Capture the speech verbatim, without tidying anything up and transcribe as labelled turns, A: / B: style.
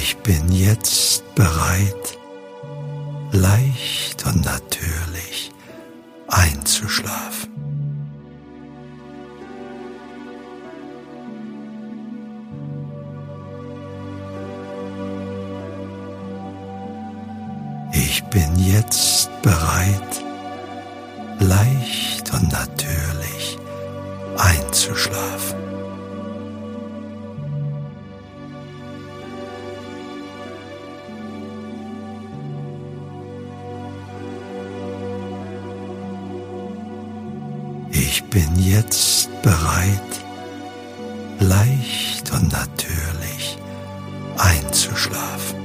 A: Ich bin jetzt bereit, leicht und natürlich einzuschlafen. Ich bin jetzt bereit, leicht und natürlich einzuschlafen. Ich bin jetzt bereit, leicht und natürlich einzuschlafen.